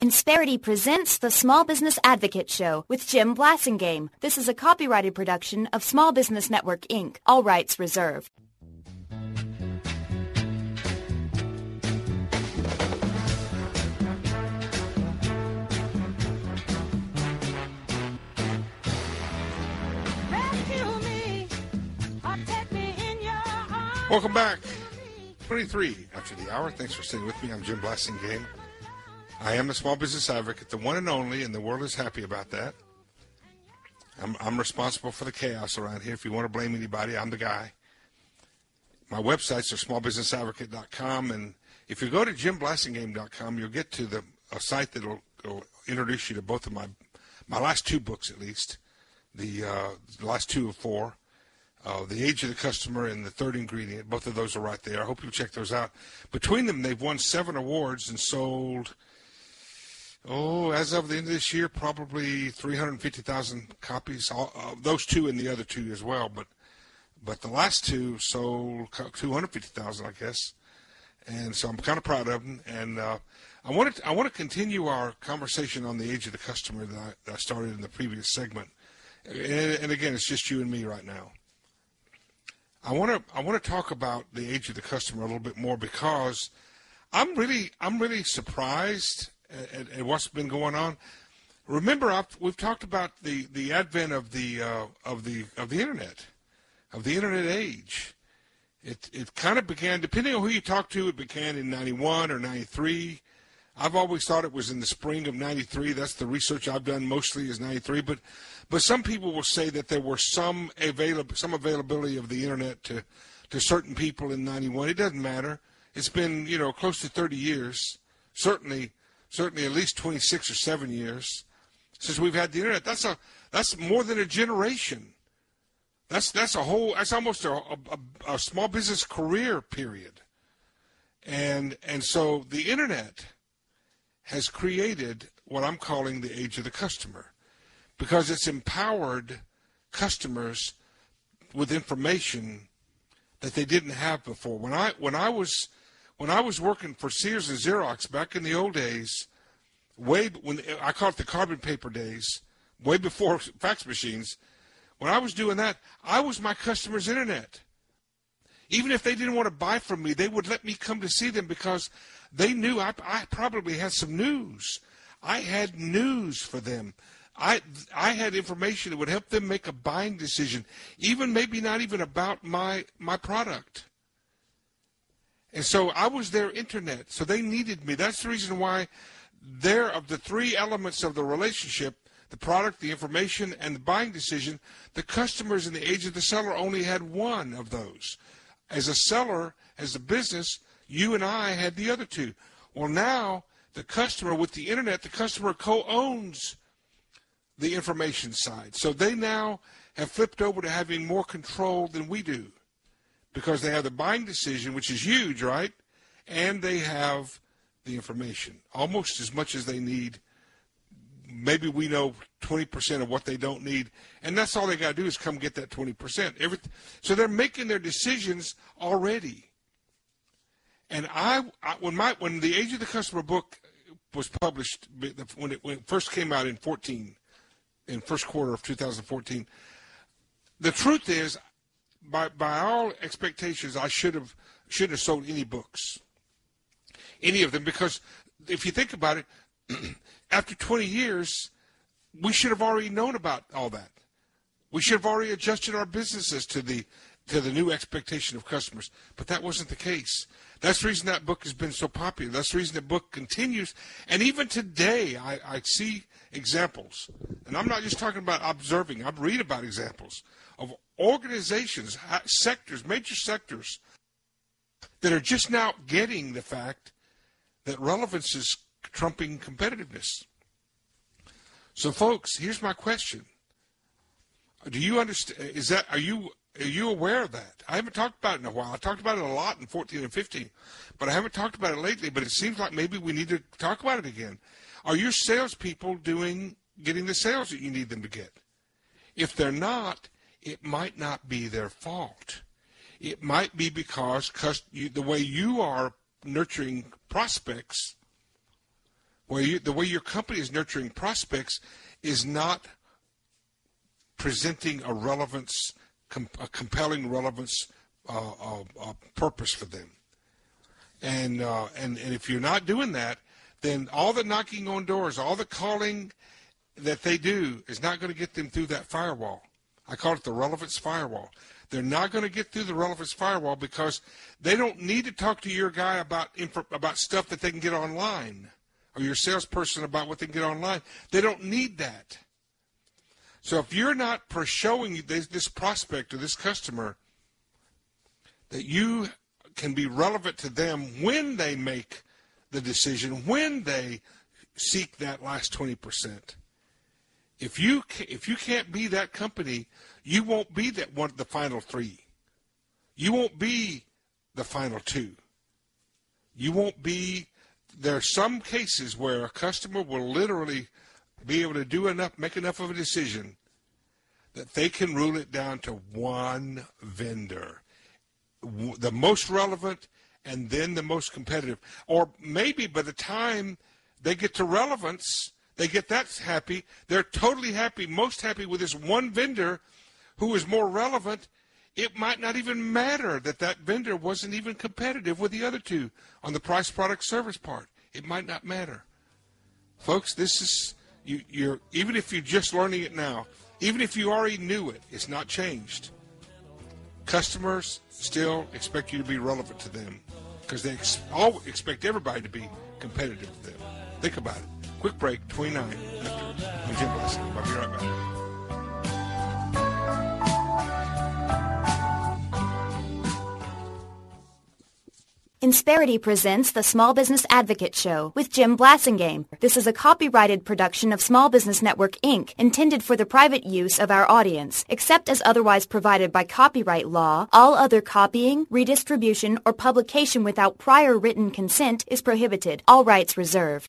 Insperity presents the Small Business Advocate Show with Jim Blasingame. This is a copyrighted production of Small Business Network, Inc. All rights reserved. Welcome back. 23 after the hour. Thanks for staying with me. I'm Jim Blasingame. I am a small business advocate, the one and only, and the world is happy about that. I'm responsible for the chaos around here. If you want to blame anybody, I'm the guy. My websites are smallbusinessadvocate.com, and if you go to jimblasingame.com, you'll get to a site that will introduce you to both of my last two books, at least, the last two of four. The Age of the Customer and The Third Ingredient. Both of those are right there. I hope you'll check those out. Between them, they've won 7 awards and sold, as of the end of this year, probably 350,000 copies. Those two and the other two as well. But the last two sold 250,000, I guess. And so I'm kind of proud of them. And I want to continue our conversation on the Age of the Customer that I started in the previous segment. And again, it's just you and me right now. I want to talk about the Age of the Customer a little bit more because I'm really surprised at what's been going on. Remember, we've talked about the advent of the internet, of the internet age. It kind of began, depending on who you talk to, it began in 91 or 93. I've always thought it was in the spring of 93. That's the research I've done mostly is 93. But some people will say that there were some availability of the internet to certain people in 91. It doesn't matter. It's been, close to 30 years, certainly at least 26 or 7 years since we've had the internet. That's more than a generation. That's almost a small business career period. And so the internet has created what I'm calling the Age of the Customer, because it's empowered customers with information that they didn't have before. When I was working for Sears and Xerox back in the old days, when I call it the carbon paper days, way before fax machines, when I was doing that, I was my customer's internet. Even if they didn't want to buy from me, they would let me come to see them because they knew I probably had some news. I had news for them. I had information that would help them make a buying decision, even maybe not even about my product. And so I was their internet, so they needed me. That's the reason why of the 3 elements of the relationship, the product, the information, and the buying decision, the customers in the Age of the Seller only had one of those. As a seller, as a business, you and I had the other 2. Well, now the customer, with the internet, the customer co-owns the information side. So they now have flipped over to having more control than we do because they have the buying decision, which is huge, right? And they have the information almost as much as they need. Maybe we know 20% of what they don't need, and that's all they got to do is come get that 20%. So they're making their decisions already. And when the Age of the Customer book was published, when it first came out in first quarter of 2014, the truth is, by all expectations, I shouldn't have sold any books, any of them, because if you think about it, after 20 years, we should have already known about all that. We should have already adjusted our businesses to the new expectation of customers. But that wasn't the case. That's the reason that book has been so popular. That's the reason the book continues. And even today, I see examples. And I'm not just talking about observing. I read about examples of organizations, sectors, major sectors, that are just now getting the fact that relevance is trumping competitiveness. So, folks, here's my question: do you understand? Are you aware of that? I haven't talked about it in a while. I talked about it a lot in 14 and 15, but I haven't talked about it lately. But it seems like maybe we need to talk about it again. Are your salespeople getting the sales that you need them to get? If they're not, it might not be their fault. It might be because the way you are nurturing prospects The way your company is nurturing prospects is not presenting a compelling relevance purpose for them. And if you're not doing that, then all the knocking on doors, all the calling that they do is not going to get them through that firewall. I call it the relevance firewall. They're not going to get through the relevance firewall because they don't need to talk to your guy about stuff that they can get online, or your salesperson about what they can get online. They don't need that. So if you're not showing this prospect or this customer that you can be relevant to them when they make the decision, when they seek that last 20%, if you can't be that company, you won't be the final 3. You won't be the final 2. You won't be. There are some cases where a customer will literally be able to make enough of a decision that they can rule it down to one vendor, the most relevant and then the most competitive. Or maybe by the time they get to relevance, they get that happy, they're totally happy, most happy with this one vendor who is more relevant. It might not even matter that vendor wasn't even competitive with the other 2 on the price, product, service part. It might not matter. Folks, this is, even if you're just learning it now, even if you already knew it, it's not changed. Customers still expect you to be relevant to them because they expect everybody to be competitive with them. Think about it. Quick break, 29 after. I'm Jim Blessing. I'll be right back. Insperity presents the Small Business Advocate Show with Jim Blasingame. This is a copyrighted production of Small Business Network, Inc., intended for the private use of our audience. Except as otherwise provided by copyright law, all other copying, redistribution, or publication without prior written consent is prohibited. All rights reserved.